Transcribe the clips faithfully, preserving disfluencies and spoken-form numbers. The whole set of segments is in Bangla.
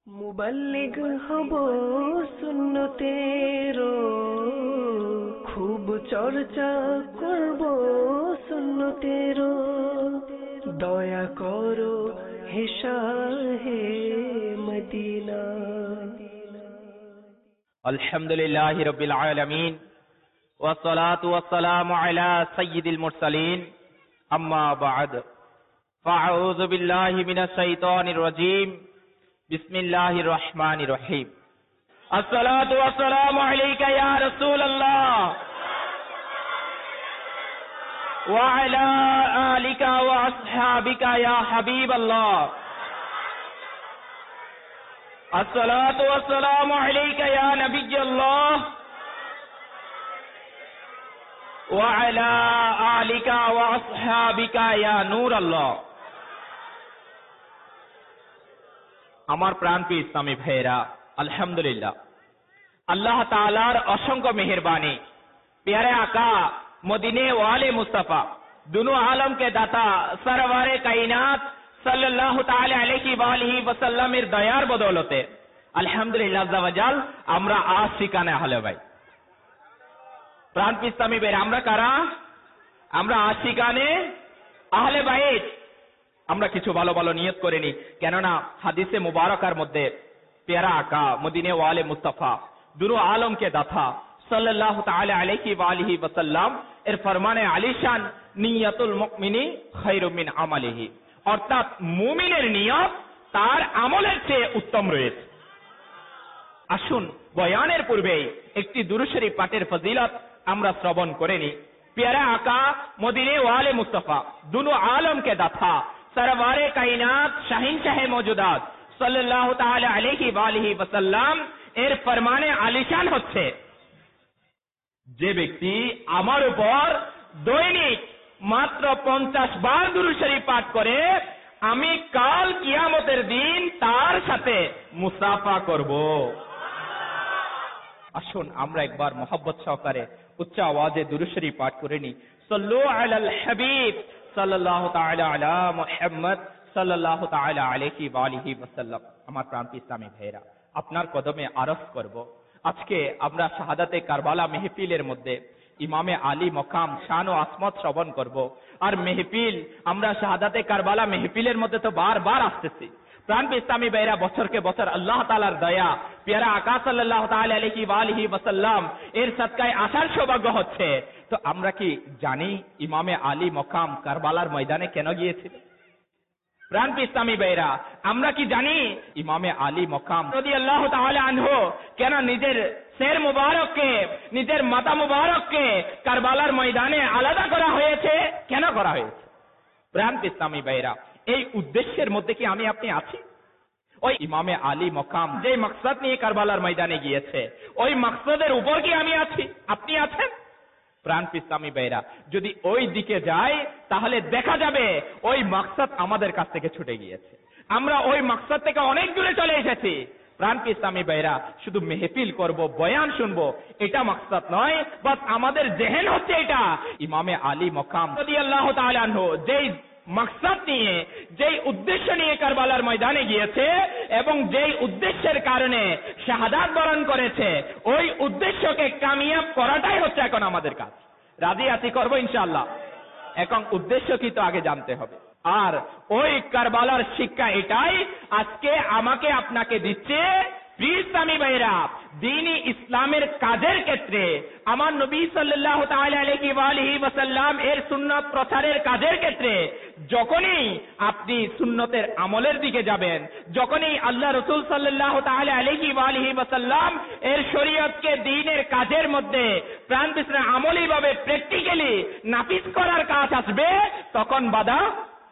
মুবাল্লিগ হব সুন্নতেরো, খুব চর্চা করব সুন্নতেরো। দয়া করো হে শাহে মদিনা। আলহামদুলিল্লাহি রাব্বিল আলামিন ওয়াসসালাতু ওয়াসসালামু আলা সাইয়্যিদিল মুরসালিন, আম্মা বা'দ। ফাআউযু বিল্লাহি মিনাশ শাইতানির রাজীম। বিসমিল্লাহির রহমানির রহিম। আসসালাতু ওয়াসসালামু আলাইকা ইয়া রাসূলুল্লাহ ওয়া আলা আলিকা ওয়া আসহাবিকা ইয়া হাবিবাল্লাহ। আসসালাতু ওয়াসসালামু আলাইকা ইয়া নবিয়্যাল্লাহ ওয়া আলা আলিকা ওয়া আসহাবিকা ইয়া নূরাল্লাহ। আমার প্রাণপ্রিয় ইসলামী ভাইয়েরা, আলহামদুলিল্লাহ, আল্লাহ তাআলার অসংখ্য মেহেরবানি, প্যারে আকা মদিনে ওয়ালে মুস্তাফা দুনো আলম के दाता सरवारे कायनात সাল্লাল্লাহু তাআলা আলাইহি ওয়া আলিহি ওয়াসাল্লামের দয়ার বদৌলতে আলহামদুলিল্লাহ আযজা ওয়া জাল আমরা আশিকানে আহলে বাইত। প্রাণপ্রিয় ইসলামী ভাইয়েরা, আমরা কারা? আমরা আশিকানে আহলে বাইত। আমরা কিছু ভালো ভালো নিয়ত করে নি, কেননা হাদিসে মুবারকার মধ্যে প্যারা আকা মদিনে ওয়ালে মুস্তাফা দুনো আলম के दाता সাল্লাল্লাহু তাআলা আলাইহি ওয়া আলিহি ওয়াসাল্লাম এর ফরমানে আলিশান, নিয়াতুল মুমিনি খায়রুম মিন আমালিহি, অর্থাৎ মুমিনের নিয়ত তার আমলের চেয়ে উত্তম রয়েছে। আসুন বয়ানের পূর্বে একটি দুরূদ শরীফ পাঠের ফজিলত আমরা শ্রবণ করে নি। প্যারা আকা মদিনে ওয়ালে মুস্তাফা দুনো আলম के दाता सरवारे कायनात শাহিনশাহে মওজুদাত সাল্লাল্লাহু তাআলা আলাইহি ওয়া আলিহি ওয়াসাল্লাম এর ফরমানে আলিশান হচ্ছে, যে ব্যক্তি আমার উপর দৈনিক মাত্র পঞ্চাশ বার দুরূদ শরীফ পাঠ করে, আমি কাল কিয়ামতের দিন তার সাথে মুসাফা করব। আসুন আমরা একবার মোহাব্বত সহকারে উচ্চ আওয়াজে দুরূদ শরীফ পাঠ করে নি। সাল্লু আলাল হাবিব সাল্লাল্লাহু তাআলা আলা মুহাম্মদ সাল্লাল্লাহু তাআলা আলাইহি ওয়া আলিহি ওয়াসাল্লাম। আমার প্রাণপ্রিয় ইসলামী ভাইয়েরা, আপনার কদমে আরজ করব, আজকে আমরা শাহাদাতে কারবালা মেহফিলের মধ্যে ইমামে আলী মকাম শান ও আসমত শ্রবণ করব। আর মেহফিল, আমরা শাহাদাতে কারবালা মেহফিলের মধ্যে তো বারবার আসতেছি। প্রাণপ্রিয় ইসলামী ভাইয়েরা, বছরকে বছর আল্লাহ তাআলার দয়া, প্যারা আকা সাল্লাল্লাহু তাআলা আলাইহি ওয়া আলিহি ওয়াসাল্লাম এর সদকায় আসার সৌভাগ্য হচ্ছে। তো আমরা কি জানি ইমামে আলী মকাম কারবালার ময়দানে কেন গিয়েছিলেন? প্রাণপ্রিয় ইসলামী ভাইয়েরা, আমরা কি জানি ইমামে আলী মকাম রাদিয়াল্লাহু তাআলা আনহু কেন নিজের সের মুবারককে, নিজের মাথা মুবারককে কারবালার ময়দানে আলাদা করা হয়েছে? কেন করা হয়েছে? প্রাণপ্রিয় ইসলামী ভাইয়েরা, এই উদ্দেশ্যের মধ্যে কি আমি আপনি আছি? ওই ইমামে আলী মকাম যে মাকসাদ নিয়ে কারবালার ময়দানে গিয়েছে, ওই মাকসাদের উপর কি আমি আছি, আপনি আছেন? প্রাণপ্রিয় ইসলামী ভাইয়েরা, যদি ওই দিকে যাই তাহলে দেখা যাবে ওই মাকসাদ আমাদের কাছ থেকে ছুটে গিয়েছে, আমরা ওই মাকসাদ থেকে অনেক দূরে চলে এসেছি। প্রাণপ্রিয় ইসলামী ভাইয়েরা, শুধু মেহফিল করব, বয়ান শুনবো, এটা মাকসাদ নয়, বাস আমাদের জেহেন হচ্ছে এটা। ইমামে আলী মকাম রাদিয়াল্লাহু তাআলা আনহু যেই মাকসাদ নিয়ে, যেই উদ্দেশ্য নিয়ে কারবালার ময়দানে গিয়েছে এবং যেই উদ্দেশ্যের কারণে শাহাদাত বরণ করেছে, ওই উদ্দেশ্যকে কামিয়াব করাটাই হচ্ছে এখন আমাদের কাজ। রাজি আছি, করবো ইনশাআল্লাহ। এখন উদ্দেশ্য কি তো আগে জানতে হবে। আর ওই কারবালার শিক্ষা এটাই আজকে আমাকে আপনাকে দিচ্ছে। প্রিয় ইসলামী ভাইরা, দ্বীনি ইসলামের কাজের ক্ষেত্রে আমার নবী সাল্লাল্লাহু তাআলা আলাইহি ওয়া আলিহি ওয়াসাল্লাম এর সুন্নাত প্রচারের কাজের ক্ষেত্রে যখনই আপনি সুন্নতের আমলের দিকে যাবেন, যখনই আল্লাহ রাসূল সাল্লাল্লাহু তাআলা আলাইহি ওয়া আলিহি ওয়াসাল্লাম এর শরীয়তকে দ্বীনের কাজের মধ্যে প্রাণবিসরা আমলি ভাবে প্র্যাকটিক্যালি নাফিজ করার কাজ আসবে, তখন বাধা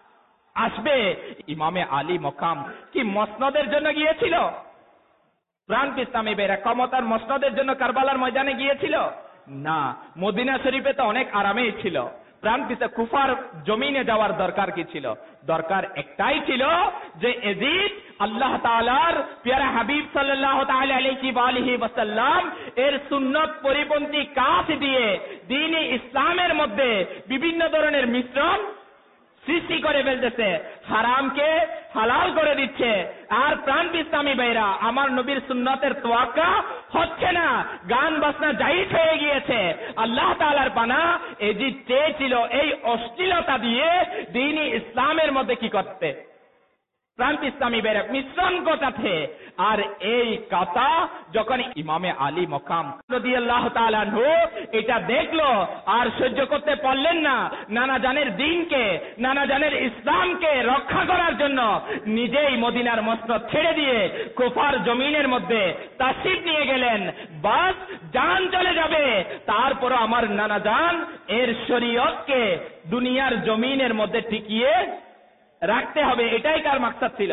আসবে। ইমামে আলী মকাম কি মসনদের জন্য গিয়েছিল? প্রাণপ্রিয় ইসলামী ভাইয়েরা, ক্ষমতার মসনদের জন্য কারবালার ময়দানে গিয়েছিল? না, মদিনা শরীফে তো অনেক আরামেই ছিল। প্রাণপ্রিয় কুফার জমিনে যাওয়ার দরকার কি ছিল? দরকার একটাই ছিল যে এজিদ আল্লাহ তাআলার প্যারা হাবিব সাল্লাল্লাহু তাআলা আলাইহি ওয়া আলিহি ওয়াসাল্লাম এর সুন্নত পরিপন্থী কাজ দিয়ে দ্বীনি ইসলামের মধ্যে বিভিন্ন ধরনের মিশ্রণ সৃষ্টি করে ফেলতেছে, হারামকে হালাল করে দিচ্ছে। আর প্রাণ ইসলামী ভাইরা, আমার নবীর সুন্নতের তোয়াক্কা হচ্ছে না, গান বাজনা জায়েজ হয়ে গিয়েছে। আল্লাহ তাআলার পানা এই যে চেয়েছিল এই অশ্লীলতা দিয়ে দ্বীন ইসলামের মধ্যে কি করতে, প্রাণ ইসলামী ভাইরা মিশ্রণ ঘটাতে। আর এই কথা যখন ইমামে আলী মকাম রাদিয়াল্লাহু তাআলা আনহু এটা দেখলো আর সহ্য করতে পারলেন না, নানা জানের দ্বীনকে, নানা জানের ইসলামকে রক্ষা করার জন্য নিজেই মদিনার মসনদ ছেড়ে দিয়ে কুফার জমিনের মধ্যে তাশরীফ নিয়ে গেলেন। বাস জান চলে যাবে, তারপর আমার নানা জান এর শরীয়তকে দুনিয়ার জমিনের মধ্যে টিকিয়ে রাখতে হবে। এটাই কার মাকসাদ ছিল,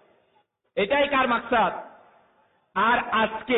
এটাই কার মাকসাদ। আর আজকে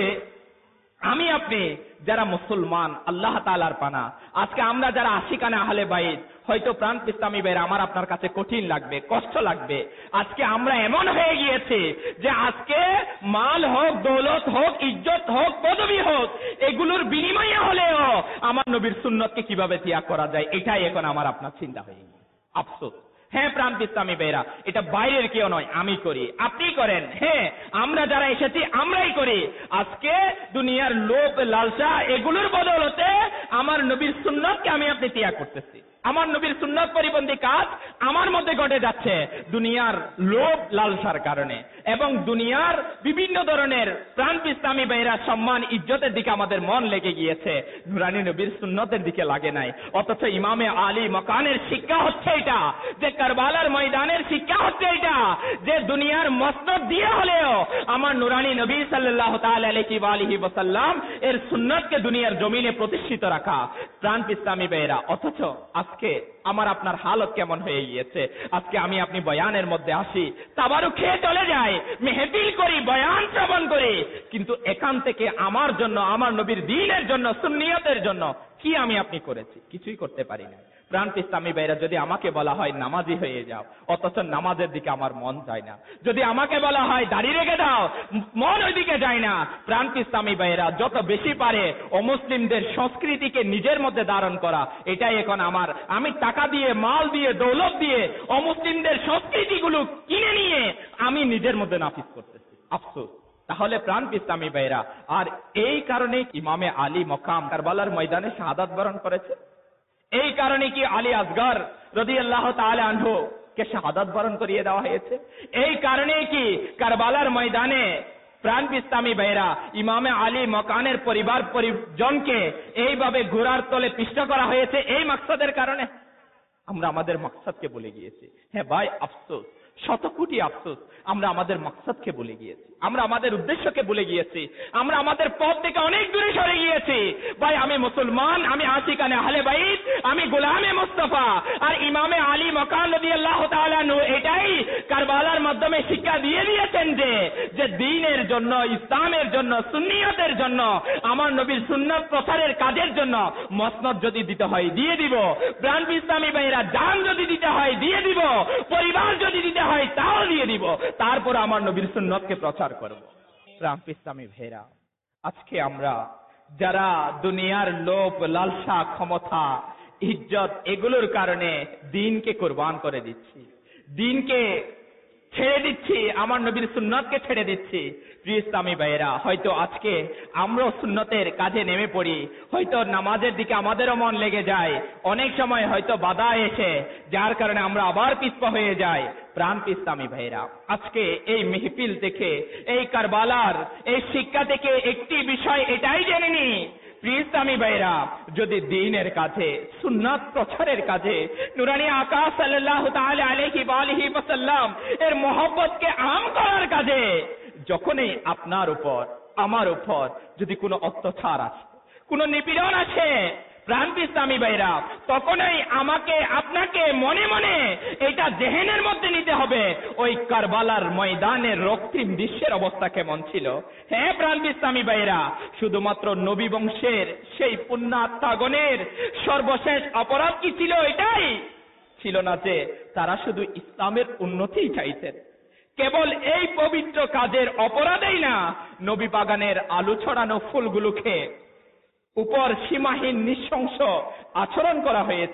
আমি আপনি যারা মুসলমান, আল্লাহ তাআলার পানা, আজকে আমরা যারা আশিকানে আহলে বাইত, হয়তো প্রাণ ইসলামী ভাইরা আমার আপনার কাছে কঠিন লাগবে, কষ্ট লাগবে। আজকে আমরা এমন হয়ে গিয়েছি যে আজকে মাল হোক, দৌলত হোক, ইজ্জত হোক, পদবি হোক, এগুলোর বিনিময়ে হলেও আমার নবীর সুন্নতকে কিভাবে ত্যাগ করা যায়, এটাই এখন আমার আপনার চিন্তা হয়ে গেছে। আফসোস। হ্যাঁ প্রাণ ইসলামী ভাইরা, এটা বাইরের কেউ নয়, আমি করি, আপনি করেন। হ্যাঁ, আমরা যারা এসেছি আমরাই করি। আজকে দুনিয়ার লোভ লালসা এগুলোর বদৌলতে আমার নবীর সুন্নতকে আমি আপনি ত্যাগ করতেছি। আমার নবীর সুন্নত পরিপন্থী কাজ আমার মধ্যে ঘটে যাচ্ছে দুনিয়ার লোভ লালসার কারণে, এবং দুনিয়ার বিভিন্ন ধরনের প্রাণ ইসলামী ভাইরা সম্মান ইজ্জতের দিকে আমাদের মন লেগে গিয়েছে, নুরানি নবীর সুন্নতের দিকে লাগে নাই। অথচ ইমামে আলী মকানের শিক্ষা হচ্ছে এটা, যে কারবালার ময়দানের শিক্ষা হচ্ছে এটা, যে দুনিয়ার মসনদ দিয়ে হলেও আমার নুরানি নবী সাল্লাল্লাহু তাআলা আলাইহি ওয়া আলিহি ওয়াসাল্লাম এর সুন্নতকে দুনিয়ার জমিনে প্রতিষ্ঠিত রাখা। প্রাণ ইসলামী ভাইরা, অথচ আজকে আমার আপনার হালত কেমন হয়ে গিয়েছে। আজকে আমি আপনি বয়ানের মধ্যে আসি, তাবারুক খেয়ে চলে যাই, মেহফিল করি, বয়ান শ্রবণ করি, কিন্তু এখান থেকে আমার জন্য, আমার নবীর দ্বীনের জন্য, সুন্নিয়তের জন্য কি আমি আপনি করেছি? কিছুই করতে পারি না। প্রাণ ইসলামী ভাইরা, যদি আমাকে বলা হয় নামাজি হয়ে যাও, অথচ নামাজের দিকে আমার মন যায় না। যদি আমাকে বলা হয় দাড়ি রেখে দাও, মন ওইদিকে যায় না। প্রাণ ইসলামী ভাইরা, যত বেশি পারে অমুসলিমদের সংস্কৃতিকে নিজের মধ্যে ধারণ করা, এটাই এখন আমার। আমি টাকা দিয়ে, মাল দিয়ে, দৌলত দিয়ে অমুসলিমদের সংস্কৃতিগুলো কিনে নিয়ে আমি নিজের মধ্যে নাফিজ করতেছি। আফসোস। তাহলে প্রাণ ইসলামী ভাইরা, আর এই কারণে ইমামে আলী মকাম কারবালার ময়দানে শাহাদাত বরণ করেছে। এই কারণে কি আলী আসগর রাদিয়াল্লাহু তাআলা আনহু কে শাহাদাত বরণ করিয়ে দেওয়া হয়েছে। এই কারণে কি কারবালার ময়দানে প্রাণ ইসলামী ভাইরা ইমামে আলী মকানের পরিবার পরিজনকে এইভাবে ঘোড়ার তলে পিষ্ট করা হয়েছে, এই মাকসাদের কারণে। আমরা আমাদের মাকসাদকে ভুলে গিয়েছি। হ্যাঁ ভাই, আফসোস, শত কোটি আফসোস, আমরা আমাদের মাকসাদকে ভুলে গিয়েছি, আমরা আমাদের উদ্দেশ্যকে ভুলে গিয়েছি, আমরা আমাদের পথ থেকে অনেক দূরে সরে গিয়েছি। ভাই, আমি মুসলমান, আমি আশিকানে আহলে বাইত, আমি গোলামে মুস্তাফা। আর ইমামে আলী মকান রাদিয়াল্লাহু তাআলা আনহু এটাই কারবালার মাধ্যমে শিক্ষা দিয়ে দিয়েছেন যে যে দ্বীনের জন্য, ইসলামের জন্য, সুন্নিয়তের জন্য, আমার নবীর সুন্নাত প্রচারের কাজের জন্য মসনদ যদি দিতে হয় দিয়ে দিব, প্রাণ ইসলামী ভাইরা জান যদি দিতে হয় দিয়ে দিব, পরিবার যদি দিতে হয় তাও দিয়ে দিব, তারপর আমার নবীর সুন্নতকে প্রচার করব। প্রাণ ইসলামী ভাইরা, আজকে আমরা যারা দুনিয়ার লোভ লালসা, ক্ষমতা, ইজ্জত এগুলোর কারণে দ্বীনকে কুরবান করে দিচ্ছি, দ্বীনকে ছেড়ে দিচ্ছি, আমার নবীর সুন্নতকে ছেড়ে দিচ্ছি। প্রিয় ইসলামী ভাইয়েরা, হয়তো আজকে আমরাও সুন্নতের কাজে নেমে পড়ি, হয়তো নামাজের দিকে আমাদেরও মন লেগে যায়, অনেক সময় হয়তো বাধা এসে যার কারণে আমরা আবার পিছপা হয়ে যাই। প্রাণ ইসলামী ভাইয়েরা, আজকে এই মেহফিল থেকে, এই কারবালার এই শিক্ষা থেকে একটি বিষয় এটাই জেনে নি, প্রিয় ইসলামী ভাইয়েরা, যদি দ্বীনের কাজে, সুন্নাত প্রচারের কাজে, নুরানি আকা সাল্লাল্লাহু তাআলা আলাইহি ওয়া আলিহি ওয়াসাল্লাম এর মহব্বতকে আম করার কাজে যখনই আপনার উপর, আমার উপর যদি কোনো অত্যাচার আসে, কোনো নিপীড়ন আসে, প্রাণ ইসলামী ভাইরা, তখনই আমাকে আপনাকে মনে মনে এটা জেহেনের মধ্যে নিতে হবে, ওই কারবালার ময়দানের রক্তিম দৃশ্যের অবস্থা কেমন ছিল। হ্যাঁ প্রাণ ইসলামী ভাইরা, শুধুমাত্র নবী বংশের সেই পুণ্যাত্মাগণের সর্বশেষ অপরাধ কি ছিল? এটাই ছিল না যে তারা শুধু ইসলামের উন্নতিই চাইতেন। কেবল এই পবিত্র কাজের অপরাধেই না, নবী বাগানের আলু ছড়ানো ফুলগুলোকে উপর সীমাহীন নৃশংস আচরণ করা হয়েছে।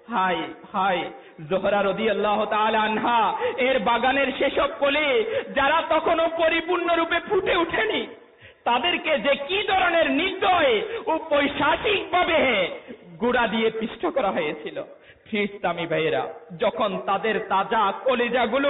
হাই হাই জোহরা রাদিয়াল্লাহু তাআলা আনহা এর বাগানের সেসব কলি যারা তখনও পরিপূর্ণরূপে ফুটে ওঠেনি, তাদেরকে যে কি ধরনের নির্দয় ও পৈশাচিক ভাবে গোড়া দিয়ে পিষ্ট করা হয়েছিল। ইসলামী ভাইয়েরা, যখন তাদের তাজা কলিজাগুলো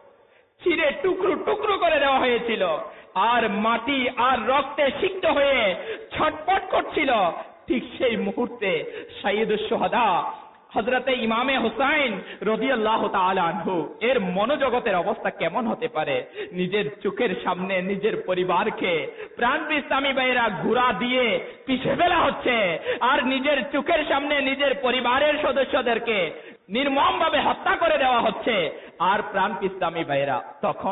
ছিঁড়ে টুকরো টুকরো করে দেওয়া হয়েছিল আর মাটি আর রক্তে সিক্ত হয়ে ছটফট করছিল, ঠিক সেই মুহূর্তে সাইয়্যিদুশ শুহাদা হযরতে ইমামে হুসাইন রাদিয়াল্লাহু তাআলা আনহু এর মনোজগতের অবস্থা কেমন হতে পারে? নিজের চোখের সামনে নিজের পরিবারকে প্রাণপ্রিয় ইসলামী ভাইয়েরা ঘোড়া দিয়ে পিষে ফেলা হচ্ছে, আর নিজের চোখের সামনে নিজের পরিবারের সদস্যদেরকে নির্মমভাবে হত্যা করে দেওয়া হচ্ছে। আর প্রাণপ্রিয় ইসলামী ভাইয়েরা, তখন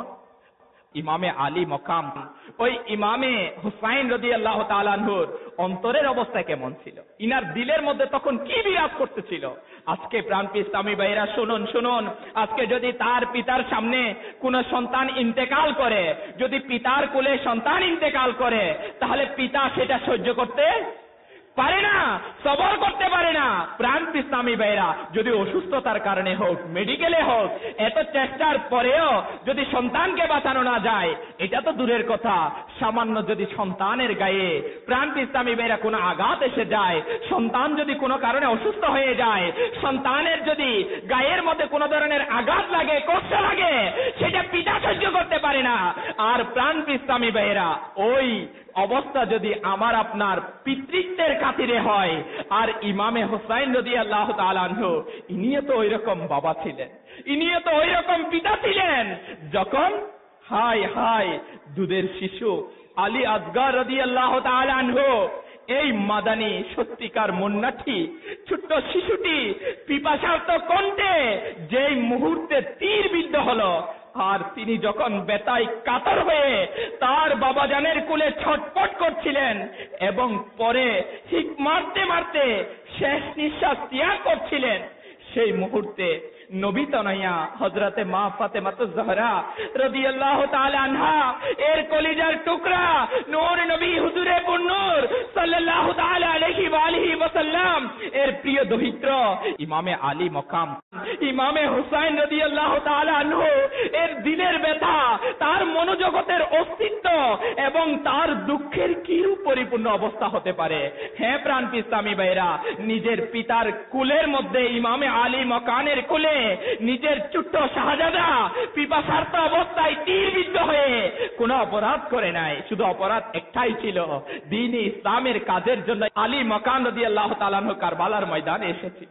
ইমামে আলী মকাম ওই ইমামে হুসাইন রাদিয়াল্লাহু তাআলা আনহুর অন্তরের অবস্থা কেমন ছিল? ইনার দিলের মধ্যে তখন কি বিরাজ করতেছিল? আজকে প্রাণপ্রিয় ইসলামী ভাইয়েরা শুনুন শুনুন, আজকে যদি তার পিতার সামনে কোন সন্তান ইন্তেকাল করে, যদি পিতার কোলে সন্তান ইন্তেকাল করে, তাহলে পিতা সেটা সহ্য করতে পারে না, সবর করতে পারে না। প্রাণপ্রিয় ইসলামী ভাইয়েরা, যদি অসুস্থতার কারণে হোক, মেডিকেলে হোক, এত চেষ্টার পরেও যদি সন্তানকে বাঁচানো না যায়, এটা তো দূরের কথা, সামান্য যদি সন্তানের গায়ে প্রাণপ্রিয় ইসলামী ভাইয়েরা কোনো আঘাত এসে যায়, সন্তান যদি কোনো কারণে অসুস্থ হয়ে যায়, সন্তানের যদি গায়ের মধ্যে কোনো ধরনের আঘাত লাগে, কষ্ট লাগে, সেটা পিতা সহ্য করতে পারে না। আর প্রাণপ্রিয় ইসলামী ভাইয়েরা, ওই অবস্থা যদি আমার আপনার পিতৃত্বের খাতিরে হয়, আর ইমামে হুসাইন রাদিয়াল্লাহু তাআলা আনহু ইনিও তো ওই রকম বাবা ছিলেন, ইনিও তো ওই রকম পিতা ছিলেন, যখন হাই হাই দুধের শিশু আলী আসগর রাদিয়াল্লাহু তাআলা আনহু এই মাদানী সত্যিকার মুন্নাঠি ছোট্ট শিশুটি পিপাসার্ত কণ্ঠে যেই মুহূর্তে তীর বিদ্ধ হলো, আর তিনি যখন বেতায় কাতর হয়ে তার বাবাজানের কোলে ছটফট করছিলেন এবং পরে ঠিক মারতে মারতে শেষ নিঃশ্বাস ত্যাগ করছিলেন, সেই মুহূর্তে নবী তনয়া হযরতে মা ফাতেমাতুজ জহরা রাদিয়াল্লাহু তাআলা আনহা এর কলিজার টুকরা নূর নবী হুজুরে পুন্নূর সাল্লাল্লাহু তাআলা আলাইহি ওয়া আলিহি ওয়াসাল্লাম এর প্রিয় দহিত্র ইমামে আলী মকাম ইমামে হুসাইন রাদিয়াল্লাহু তাআলা আনহু এর দিলের ব্যথা, তার মনোজগতের অস্তিত্ব এবং তার দুঃখের কি পরিপূর্ণ অবস্থা হতে পারে। হ্যাঁ প্রাণপ্রিয় ইসলামী ভাইরা, নিজের পিতার কুলের মধ্যে ইমামে আলী মকানের কুলে নিজের ছোট্ট শাহজাদা পিপাসার্ত অবস্থায় তীরবিদ্ধ হয়ে কোন অপরাধ করে নাই, শুধু অপরাধ একটাই ছিল, দ্বীন-ই ইসলামের কাজের জন্য আলী মকান রাদিয়াল্লাহু তাআলা আনহু কারবালার ময়দানে এসেছিল।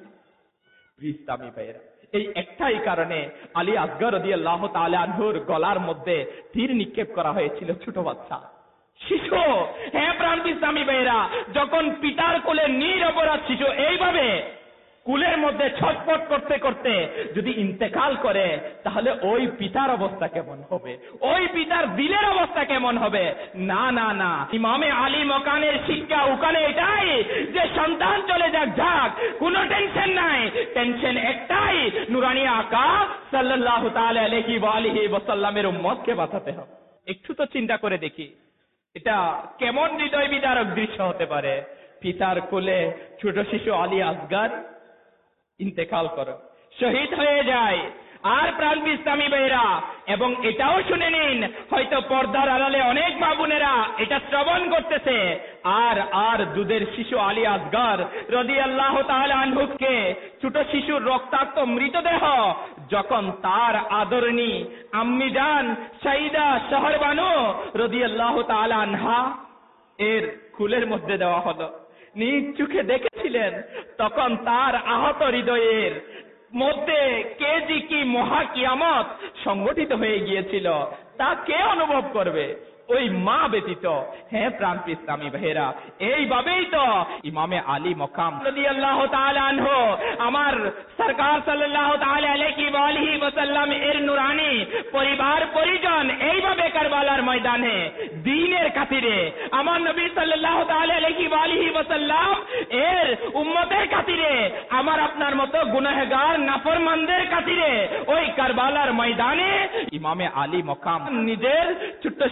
ইসলামী ভাইরা, এই একটাই কারণে আলী আসগর রাদিয়াল্লাহু তাআলা আনহুর গলার মধ্যে তীর নিক্ষেপ করা হয়েছিল, ছোট বাচ্চা শিশু। হ্যাঁ প্রাণপ্রিয় ইসলামী ভাইরা, যখন পিতার কোলে নিরপরাধ শিশু এইভাবে কুলের মধ্যে ছটফট করতে করতে যদি ইন্তেকাল করে, তাহলে ওই পিতার অবস্থা কেমন হবে, ওই পিতার দিলের অবস্থা কেমন হবে? না না না, ইমামে আলী মকানের শিক্ষা ওখানে এটাই যে সন্তান চলে যাক যাক, কোনো টেনশন নাই, টেনশন একটাই, নুরানি আকা সাল্লাল্লাহু তাআলা আলাইহি ওয়া আলিহি ওয়াসাল্লামের উম্মতকে বাঁচাতে হবে। একটু তো চিন্তা করে দেখি, এটা কেমন হৃদয় বিদারক দৃশ্য হতে পারে। পিতার কোলে ছোট শিশু আলী আসগর ইন্তেকাল করো, শহীদ হয়ে যায়। আর প্রাণপ্রিয় ইসলামী ভাইরা, এবং এটাও শুনে নিন, হয়তো পর্দার আড়ালে অনেক মা বোনেরা এটা শ্রবণ করতেছে, আর আর দুধের শিশু আলী আসগর রাদিয়াল্লাহু তাআলা আনহুকে ছোট শিশুর রক্তাক্ত মৃতদেহ যখন তার আদরণী আম্মি জান সাইদা শহরবানু রাদিয়াল্লাহু তাআলা আনহা এর কুলের মধ্যে দেওয়া হলো, নিজ চোখে দেখেছিলেন, তখন তার আহত হৃদয়ের মধ্যে কে যে কি মহা কিয়ামত সংগঠিত হয়ে গিয়েছিল তা কে অনুভব করবে? ওই মা ব্যতীত। হ্যাঁ প্রাণপ্রিয় ইসলামী ভাইয়েরা, এইভাবেই তো ইমামে আলী মকাম রাদিয়াল্লাহু তাআলা আনহু আমার সরকার সাল্লাল্লাহু তাআলা আলাইহি ওয়া আলিহি ওয়াসাল্লাম এর নুরানি পরিবার পরিজন এইভাবে কারবালার ময়দানে দ্বীনের খাতিরে, আমার নবী সাল্লাল্লাহু তাআলা আলাইহি ওয়া আলিহি ওয়াসাল্লাম এর উম্মতের খাতিরে, আমার আপনার মতো গুনাহগার নাফরমানদের খাতিরে ওই কারবালার ময়দানে ইমামে আলী মকাম নিজের ছোট্ট শিশুকে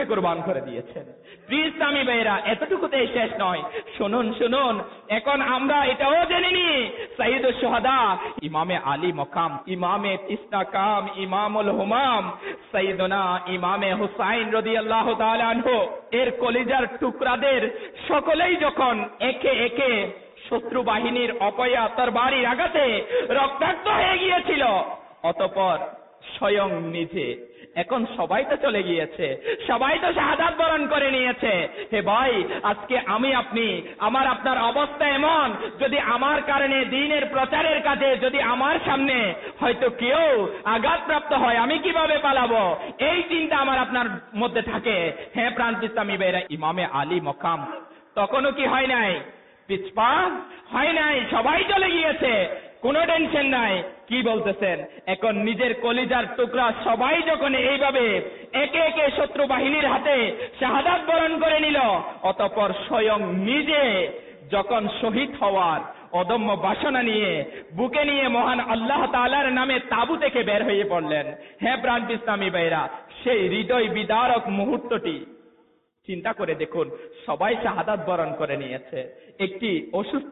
কোরবান করে দিয়েছেন। প্রিয় ইসলামী ভাইরা, এতটুকুতেই শেষ নয়, শুনুন শুনুন, এখন আমরা এটাও জেনে নি সাইয়্যিদুশ শুহাদা ইমামে আলী মকাম, ইমামে ইসনাকাম, ইমামুল হুমাম, সাইয়্যিদুনা ইমামে হুসাইন রাদিয়াল্লাহু তাআলা আনহু এর কলিজার টুকরাদের সকলেই যখন একে একে শত্রু বাহিনীর অপয়া তরবারির আঘাতে রক্তাক্ত হয়ে গিয়েছিল, অতঃপর স্বয়ং নিজে, এখন সবাই তো চলে গিয়েছে, সবাই তো শাহাদাত বরণ করে নিয়েছে। হে ভাই, আজকে আমি আপনি, আমার আপনার অবস্থা এমন, যদি আমার কারণে দ্বীনের প্রচারের কাজে যদি আমার সামনে হয়তো কেউ আঘাতপ্রাপ্ত হয়, আমি কিভাবে পালাবো, এই চিন্তা আমার আপনার মধ্যে থাকে। হ্যাঁ প্রান্তিক ইসলামী ভাইরা, ইমামে আলী মকাম তখনও কি হয় নাই, পিছপা হয় নাই, সবাই চলে গিয়েছে, কোনো টেনশন নাই। কি বলতেছেন? এখন নিজের কলিজার টুকরা সবাই যখন এইভাবে একে একে শত্রু বাহিনীর হাতে শাহাদাত বরণ করে নিল, অতঃপর স্বয়ং নিজে যখন শহীদ হওয়ার অদম্য বাসনা নিয়ে বুকে নিয়ে মহান আল্লাহ তাআলার নামে তাবু থেকে বের হয়ে পড়লেন। হ্যাঁ প্রান্তিক ইসলামী ভাইরা, সেই হৃদয় বিদারক মুহূর্তটি চিন্তা করে দেখুন, সবাই শাহাদাত বরণ করে নিয়েছে, একটি অসুস্থ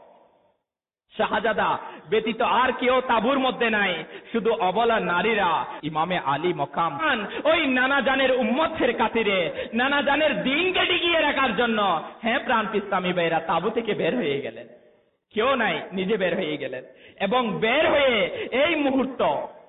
শাহজাদা ব্যতীত আর কেউ তাবুর মধ্যে নাই, শুধু অবলা নারীরা। ইমামে আলী মকাম ওই নানা জানের উম্মতের খাতিরে, নানা জানের দিনকে টিকিয়ে রাখার জন্য, হ্যাঁ প্রান্তিক ইসলামী ভাইরা, তাবু থেকে বের হয়ে গেলেন, কেউ নাই, নিজে বের হয়ে গেলেন। এবং বের হয়ে এই মুহূর্ত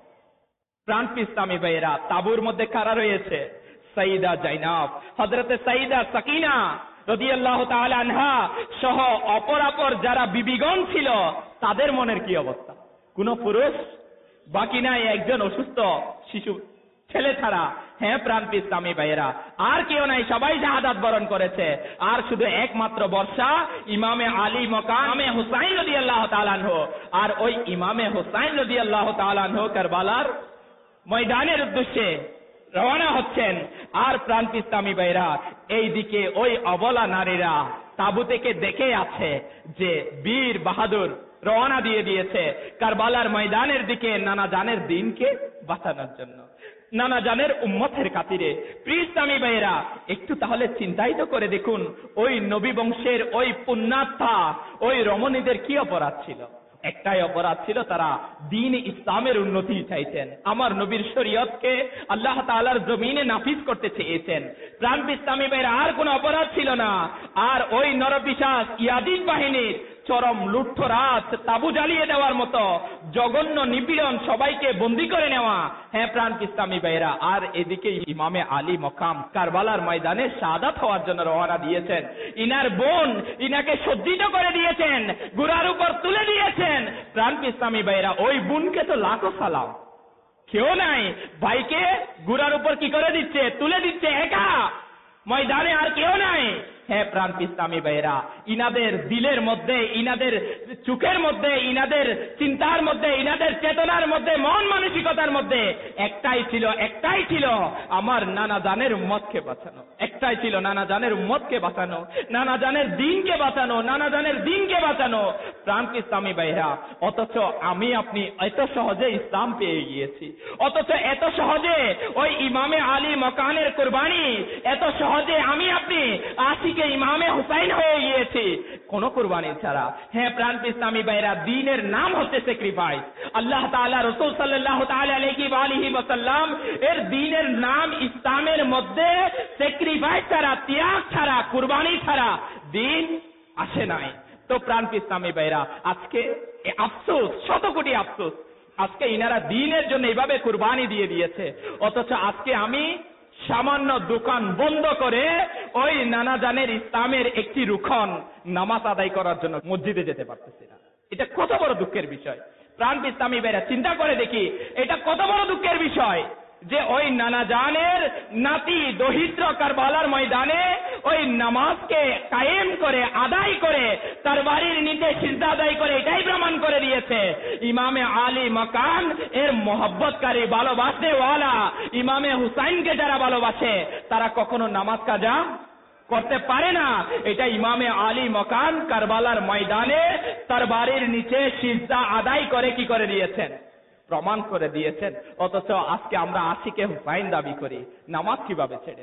প্রান্তিক ইসলামী ভাইরা, তাবুর মধ্যে কারা রয়েছে? সাইয়্যিদা জাইনাব, হযরতে সাইয়্যিদা সাকিনা রাদিয়াল্লাহু তাআলা আনহা সহ অপরাপর যারা বিবিগণ ছিল, তাদের মনের কি অবস্থা? কোন পুরুষ বাকি নাই, একজন অসুস্থ শিশু ছেলে ছাড়া। হ্যাঁ প্রান্তিক ইসলামী ভাইয়েরা, আর কেউ নাই, সবাই শাহাদাত বরণ করেছে। আর শুধু একমাত্র বর্ষা ইমামে আলী মকামে হুসাইন রাদিয়াল্লাহু তাআলা আনহু। আর ওই ইমামে হুসাইন রাদিয়াল্লাহু তাআলা আনহু কারবালার ময়দানের উদ্দেশ্যে রওনা হচ্ছেন। আর প্রান্তিক ইসলামী ভাইরা, এইদিকে ওই অবলা নারীরা তাবু থেকে দেখে আছে যে বীর বাহাদুর রওনা দিয়ে দিয়েছে কারবালার ময়দানের দিকে, নানা জানের দিনকে বাঁচানোর জন্য, নানা জানের উম্মতের খাতিরে। প্রিয় ইসলামী ভাইরা, একটু তাহলে চিন্তাই তো করে দেখুন, ওই নবী বংশের ওই পুণ্যাত্মা ওই রমণীদের কি অপরাধ ছিল? একটাই অপরাধ ছিল, তারা দ্বীন ইসলামের উন্নতি চাইতেন, আমার নবীর শরীয়তকে আল্লাহ তাআলার জমিনে নাফিজ করতে চেয়েছেন। প্রান্তিক ইসলামী ভাইরা, আর কোনো অপরাধ ছিল না। আর ওই নরপিশাচ ইয়াজিদ বাহিনীর চরম লুঠরাজ, তাবু জ্বালিয়ে দেওয়ার মতো জঘন্য নিপীড়ন, সবাইকে বন্দী করে নেওয়া। হ্যাঁ প্রান্তিক ইসলামী ভাইরা, আর এদিকে ইমামে আলী মকাম কারবালার ময়দানে শাহাদাত হওয়ার জন্য রওনা দিয়েছেন। ইনার বোন ইনাকে সজ্জিত করে দিয়েছেন, ঘোড়ার উপর তুলে দিয়েছেন। প্রান্তিক ইসলামী ভাইরা, ওই বোনকে তো লাখো সালাম, কেউ নাই, ভাইকে ঘোড়ার উপর কি করে দিচ্ছে, তুলে দিচ্ছে একা ময়দানে, আর কেউ নাই। হ্যাঁ প্রান্তিক ইসলামী ভাইরা, ইনাদের দিলের মধ্যে, ইনাদের চোখের মধ্যে, ইনাদের চিন্তার মধ্যে, ইনাদের চেতনার মধ্যে, মন মানসিকতার মধ্যে একটাই ছিল, একটাই ছিল আমার নানা জানের উম্মতকে বাঁচানো, একটাই ছিল নানা জানের উম্মতকে বাঁচানো, নানা জানের দিনকে বাঁচানো, নানা জানের দিনকে বাঁচানো। প্রান্তিক ইসলামী ভাইরা, অথচ আমি আপনি এত সহজে ইসলাম পেয়ে গিয়েছি, অথচ এত সহজে ওই ইমামে আলী মকানের কুরবানি, এত সহজে আমি আপনি আশিকে ইমামে হুসাইন হয়ে গিয়েছি কোন কুরবানি ছাড়া। হ্যাঁ প্রান্তিক ইসলামী ভাইরা, দ্বীনের নাম হচ্ছে স্যাক্রিফাইস। আল্লাহ তাআলা, রাসূল সাল্লাল্লাহু তাআলা আলাইহি ওয়া আলিহি ওয়াসাল্লাম এর দ্বীনের নাম ইসলামের মধ্যে স্যাক্রিফাইস ছাড়া, ত্যাগ ছাড়া, কুরবানি ছাড়া দ্বীন আসে নাই। তো প্রান্তিক ইসলামী ভাইরা, আজকে আফসোস, শত কোটি আফসোস, আজকে ইনারা দ্বীনের জন্য এইভাবে কুরবানি দিয়ে দিয়েছে, অথচ আজকে আমি সামান্য দোকান বন্ধ করে ওই নানা জানের ইসলামের একটি রুকন নামাজ আদায় করার জন্য মসজিদে যেতে পারতেছি না। এটা কত বড় দুঃখের বিষয়। প্রান্তিক ইসলামী ভাইরা, চিন্তা করে দেখি এটা কত বড় দুঃখের বিষয় যে ওই নানা জানের নাতি দহিত্র কারবালার ময়দানে ওই নামাজকে কায়েম করে, আদায় করে, তার বাড়ির নিচে সিজদা আদায় করে এটাই প্রমাণ করে দিয়েছে ইমামে আলী মকান এর মহব্বতকারী, ভালোবাসেওয়ালা ইমামে হুসাইনকে যারা ভালোবাসে তারা কখনো নামাজ কাজা করতে পারে না। এটা ইমামে আলী মকান কারবালার ময়দানে তার বাড়ির নিচে সিজদা আদায় করে কি করে দিয়েছেন, প্রমাণ করে দিয়েছেন। অথচ আজকে আমরা আশিকে হুসাইন দাবি করি, নামাজ কিভাবে ছেড়ে দেব?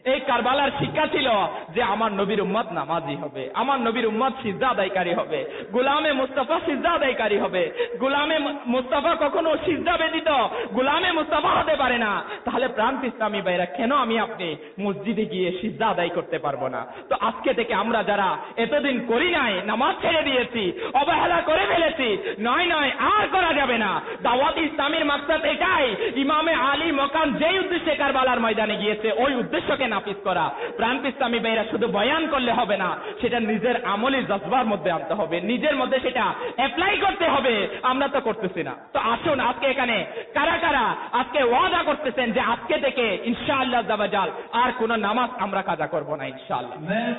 এই কারবালার শিক্ষা ছিল যে আমার নবীর উম্মত নামাজি হবে, আমার নবীর উম্মত সিজদা আদায়কারী হবে, গোলামে মুস্তাফা সিজদা আদায়কারী হবে। গোলামে মুস্তাফা কখনো সিজদা ব্যতীত গোলামে মুস্তাফা হতে পারে না। তাহলে প্রান্ত ইসলামী ভাইরা, কেন আমি আপনি মসজিদে গিয়ে সিজদা আদায় করতে পারবো না? তো আজকে থেকে আমরা যারা এতদিন করি নাই, নামাজ ছেড়ে দিয়েছি, অবহেলা করে ফেলেছি, নয় নয় আর করা যাবে না। দাওয়াত ইসলামের মাকসাদ এটাই, ইমামে আলী মকাম যেই উদ্দেশ্যে কারবালার ময়দানে গিয়েছে ওই উদ্দেশ্যকে নাফিজ করা। প্রান্ত ইসলামী ভাইরা, শুধু বয়ান করলে হবে না, সেটা নিজের আমলি জজবার মধ্যে আনতে হবে, নিজের মধ্যে সেটা অ্যাপ্লাই করতে হবে। আমরা তো করতেছি না। তো আসুন, আজকে এখানে কারা কারা আজকে ওয়াদা করতেছেন যে আজকে থেকে ইনশাআল্লাহ জাবাজাল আর কোন নামাজ আমরা কাজা করব না ইনশাআল্লাহ?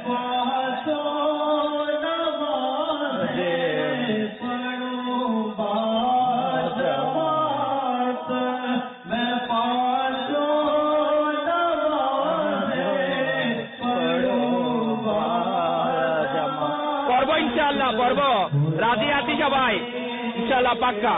ইনশাআল্লাহ পড়ব, রাজি আছি সবাই ইনশাআল্লাহ পাক্কা।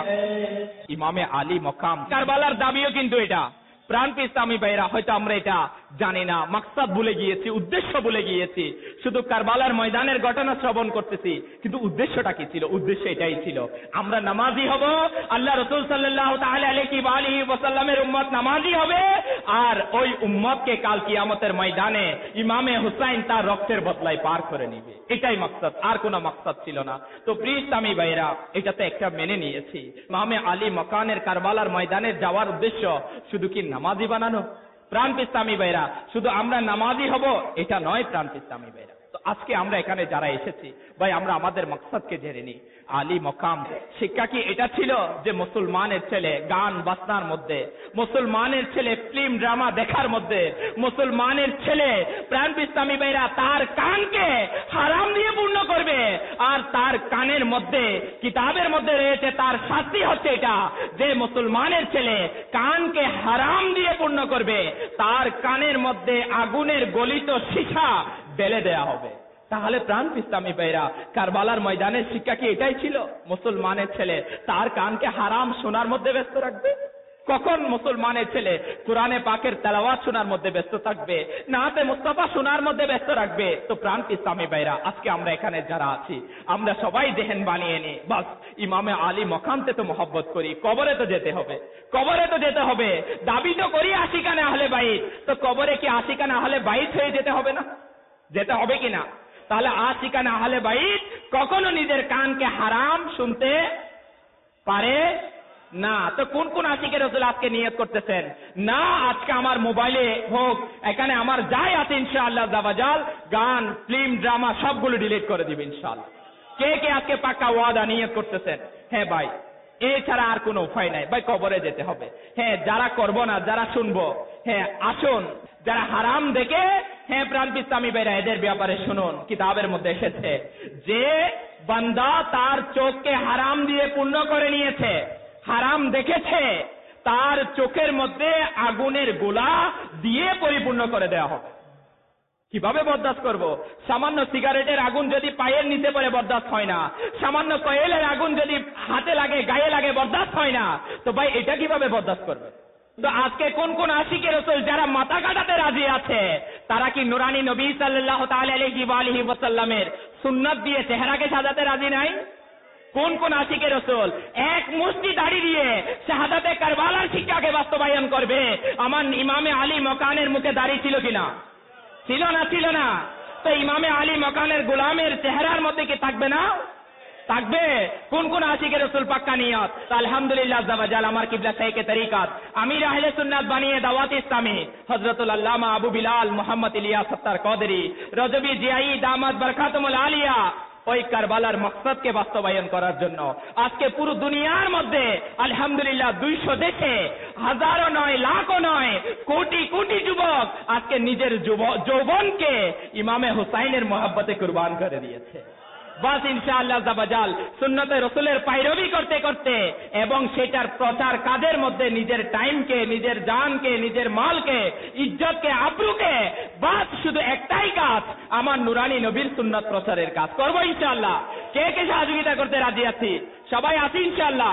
ইমামে আলী মকাম কারবালার দাবিও কিন্তু এটা। প্রান্ত ইসলামী ভাইরা, হয়তো আমরা এটা জানি না, মাকসাদ ভুলে গিয়েছি, উদ্দেশ্য ভুলে গিয়েছি, শুধু কারবালার ময়দানের ঘটনা শ্রবণ করতেছি, কিন্তু উদ্দেশ্যটা কি ছিল? উদ্দেশ্য এটাই ছিল, আমরা নামাজি হব, আল্লাহ রাসূল সাল্লাল্লাহু তাআলা আলাইহি ওয়া আলিহি ওয়াসাল্লামের উম্মত নামাজি হবে, আর ওই উম্মতকে কাল কিয়ামতের ময়দানে ইমামে হুসাইন তার রক্তের বদলায় পার করে নিবে। এটাই মাকসাদ, আর কোনো মাকসাদ ছিল না। তো প্রিয় ইসলামী ভাইরা, এটাতে একটা মেনে নিয়েছি, ইমামে আলী মকানের কারবালার ময়দানে যাওয়ার উদ্দেশ্য শুধু কি নামাজি বানানো? প্রান্ত ইসলামী ভাইরা, শুধু আমরা নামাজি হব এটা নয় প্রান্ত ইসলামী ভাইরা। তো আজকে আমরা এখানে যারা এসেছি ভাই, আমরা আমাদের মাকসাদকে জেনে নিই। আলী মকাম শিক্ষা কি এটা ছিল যে মুসলমানের ছেলে গান বাজনার মধ্যে, মুসলমানের ছেলে ফিল্ম ড্রামা দেখার মধ্যে, মুসলমানের ছেলে প্রান্ত ইসলামী ভাইরা তার কানকে হারাম দিয়ে পূর্ণ করবে, আর তার কানের মধ্যে কিতাবের মধ্যে রয়েছে তার শাস্তি হচ্ছে এটা, যে মুসলমানের ছেলে কানকে হারাম দিয়ে পূর্ণ করবে তার কানের মধ্যে আগুনের গলিত সীসা ঢেলে দেয়া হবে। তাহলে প্রান্ত ইসলামী ভাইরা, কারবালার ময়দানের শিক্ষা কি এটাই ছিল? মুসলমানের ছেলে তার কানকে হারাম শোনার মধ্যে ব্যস্ত রাখবে? কখন মুসলমানের ছেলে কোরআনে পাকের তেলাওয়াত শোনার মধ্যে ব্যস্ত থাকবে, নাতে মুস্তাফা শোনার মধ্যে ব্যস্ত রাখবে? তো প্রান্ত ইসলামী ভাইরা, আজকে আমরা এখানে যারা আছি, আমরা সবাই দেহেন বানিয়ে নি, বাস ইমামে আলী মকামতে তো মহব্বত করি, কবরে তো যেতে হবে, কবরে তো যেতে হবে, দাবি তো করি আশিকানে আহলে বাইত, তো কবরে কি আশিকানে আহলে বাইত হয়ে যেতে হবে না? যেতে হবে কিনা? তাহলে আশিকানে আহলে বাইত কখনো নিজের কানকে হারাম শুনতে পারে না। তো কোন কোন আশিকের রাসূল আজকে নিয়ত করতেছেন, না আজকে আমার মোবাইলে হোক, এখানে আমার যাই আছে ইনশাআল্লাহ জাবাজাল গান ফিল্ম ড্রামা সবগুলো ডিলিট করে দিবে ইনশাআল্লাহ? কে কে আজকে পাক্কা ওয়াদা নিয়ত করতেছেন? হ্যাঁ ভাই, এছাড়া আর কোনো উপায় নাই ভাই, কবরে যেতে হবে। হ্যাঁ, যারা করবো না, যারা শুনবো, হ্যাঁ আসুন, যারা হারাম দেখে, হ্যাঁ প্রান্ত ইসলামী ভাইরা এদের ব্যাপারে শুনুন, কিতাবের মধ্যে এসেছে যে বান্দা তার চোখকে হারাম দিয়ে পূর্ণ করে নিয়েছে, হারাম দেখেছে, তার চোখের মধ্যে আগুনের গোলা দিয়ে পরিপূর্ণ করে দেওয়া হবে। কিভাবে বরদাস্ত করব? সামান্য সিগারেটের আগুন যদি পায়ের নিচে পড়ে বরদাস্ত হয় না, সামান্য কয়েলের আগুন যদি হাতে লাগে গায়ে লাগে বরদাস্ত হয় না, তো ভাই এটা কিভাবে বরদাস্ত করবে? তো আজকে কোন কোন আশিকে রাসূল যারা মাথা কাটাতে রাজি আছে, তারা কি নুরানি নবী সাল্লাল্লাহু তাআলা আলাইহি ওয়া আলিহি ওয়াসাল্লামের সুন্নাত দিয়ে চেহারাকে সাজাতে রাজি নাই? কোন কোন আশিকে রাসূল এক মুষ্টি দাড়ি দিয়ে শাহাদাতে কারবালার শিক্ষাকে বাস্তবায়ন করবে? আমার ইমামে আলী মকানের মুখে দাড়ি ছিল কিনা? ছিল না? ছিল না? তো ইমামে আলী মকানের গোলামের চেহারার মধ্যে কি থাকবে না? থাকবে। কোন কোন আশিকে রাসূল পাক্কা নিয়ত? আলহামদুলিল্লাহ জাবাজাল আমার কিবলা শাইখে তরিকাত আমির আহলে সুন্নাত বানিয়ে দাওয়াত ইসলামী হযরতুল আল্লামা আবু বিলাল মুহাম্মদ ইলিয়াস সত্তার কদরি রজবী জিয়াই দামাত বরকাতুল আলিয়া ওই কারবালার মাকসাদকে বাস্তবায়ন করার জন্য আজকে পুরো দুনিয়ার মধ্যে আলহামদুলিল্লাহ দুইশো দেশে হাজারো নয় লাখও নয় কোটি কোটি যুবক আজকে নিজের যৌবনকে ইমামে হুসাইনের মহব্বতে কুরবান করে দিয়েছে। বাস ইনশাআল্লাহ জাবাজাল সুন্নতে রসুলের পাইরবি করতে করতে এবং সেটার প্রচার কাজের মধ্যে নিজের টাইমকে, নিজের জানকে, নিজের মালকে, ইজ্জতকে, আবরুকে, বাস শুধু একটাই কাজ, আমার নুরানি নবীর সুন্নত প্রচারের কাজ করবো ইনশাআল্লাহ। কে কে সহযোগিতা করতে রাজি আছি? সবাই আছি ইনশাআল্লাহ?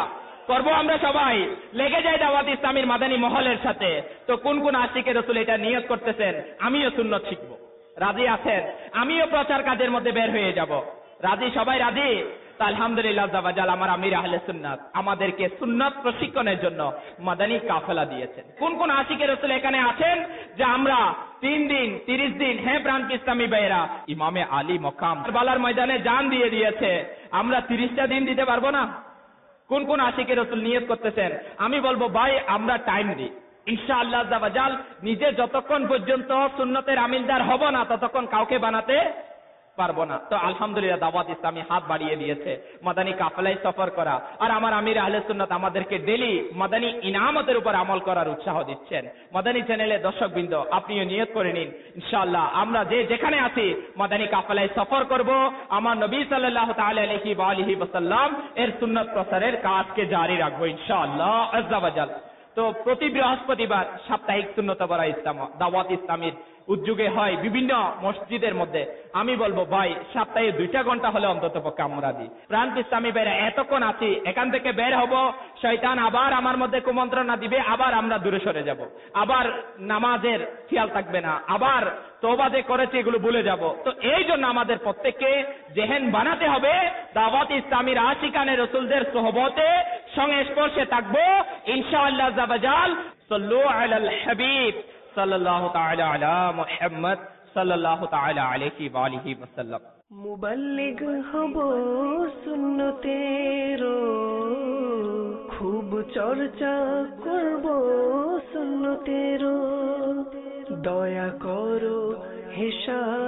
করবো আমরা সবাই, লেগে যাই দাওয়াত ইসলামীর মাদানী মহলের সাথে। তো কোন কোন আশিকে রসুল এটা নিয়ত করতেছেন আমিও সুন্নত শিখবো, রাজি আছেন? আমিও প্রচার কাজের মধ্যে বের হয়ে যাব, রাজি? সবাই রাজি? তা আলহামদুলিল্লাহ জাবাজাল আমার আমির আহলে সুন্নাত আমাদেরকে সুন্নাত প্রশিক্ষণের জন্য মাদানী কাফেলা দিয়েছেন। কোন কোন আশিকে রসুল এখানে আছেন যে আমরা তিন দিন তিরিশ দিন, হ্যাঁ প্রাণ ইসলামী ভাইয়েরা, ইমামে আলী মকাম কারবালার ময়দানে জান দিয়ে দিয়েছে, আমরা তিরিশটা দিন দিতে পারবো না? কোন কোন আশিকে রসুল নিয়ত করতেছেন? আমি বলবো ভাই আমরা টাইম দিই, ইনশাআল্লাহ জাবাজাল নিজে যতক্ষণ পর্যন্ত সুন্নতের আমিলদার হব না ততক্ষণ কাউকে বানাতে পারবো না। তো আলহামদুলিল্লাহ দাওয়াত ইসলামী হাত বাড়িয়ে দিয়েছে মাদানী কাফেলায় সফর করা, আর আমার আমির আহলে সুন্নাত আমাদেরকে ডেলি মাদানী ইনামতের উপর আমল করার উৎসাহ দিচ্ছেন। মাদানী চ্যানেলের দর্শকবৃন্দ আপনিও নিয়ত করে নিন, ইনশাআল্লাহ আমরা যে যেখানে আছি মাদানী কাফেলায় সফর করব, আমার নবী সাল্লাল্লাহু তাআলা আলাইহি ওয়া আলিহি ওয়াসাল্লাম এর সুন্নাত প্রচারের কাজকে জারি রাখবো ইনশাআল্লাহ আজ্জা ওয়াজাল। তো প্রতি বৃহস্পতিবার সাপ্তাহিক সুন্নত বরা ইসলাম দাওয়াত ইসলামীর উদ্যোগে হয় বিভিন্ন মসজিদের মধ্যে। আমি বলবো ভাই সপ্তাহে দুইটা ঘন্টা হলে অন্তত পক্ষে আমরা দিই। প্রাণ ইসলামী ভাইরা এতক্ষণ আছি, এখান থেকে বের হব, শয়তান আবার আমার মধ্যে কুমন্ত্রণা দিবে, আবার আমরা দূরে সরে যাব, আবার নামাজের খেয়াল থাকবে না, আবার তওবা যে করেছে এগুলো ভুলে যাব। তো এই জন্য আমাদের প্রত্যেককে জেহেন বানাতে হবে, দাওয়াত ইসলামীর আশিকানে রসুলদের সোহবতে সংস্পর্শে থাকবো ইনশাআল্লাহ জাবাজাল। সাল্লু আলাল হাবিব সাল্লাল্লাহু তাআলা আলা মুহাম্মদ সাল্লাল্লাহু তাআলা আলাইহি ওয়া আলিহি ওয়াসাল্লাম। মুবাল্লিগ হব সুন্নতের, খুব চর্চা করব সুন্নতের, দয়া করো হে